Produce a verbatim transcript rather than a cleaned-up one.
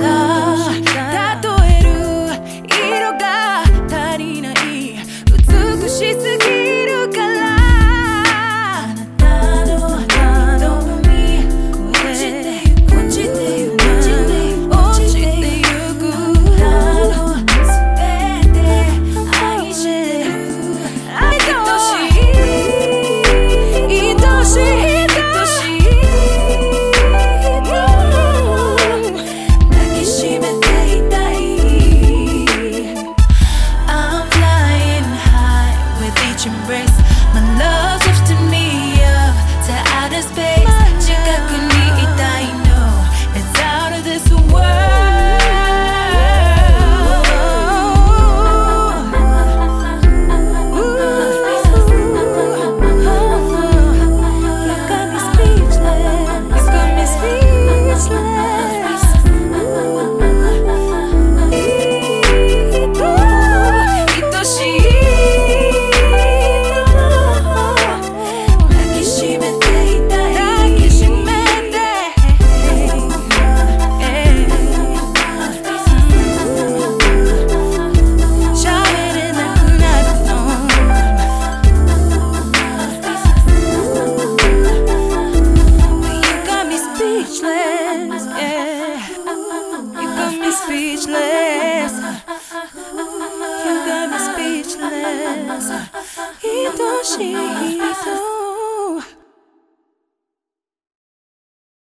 だ例える色が足りない美しすぎるからあなたの瞳落ちてゆく落ちてゆく落ちてゆく全て愛してる愛しい愛しいEmbrace my love lifting me up to outer space 近くにいたい No it's out of this world You got me speechless You got me speechless Speechless, yeah. You got me speechless. You got me speechless. 愛しい